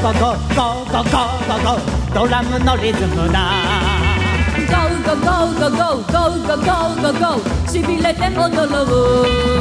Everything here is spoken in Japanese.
ゴゴゴゴゴゴゴゴドラムのリズムだ。 ゴーゴーゴーゴーゴーゴーゴーゴーゴーしびれて踊ろう。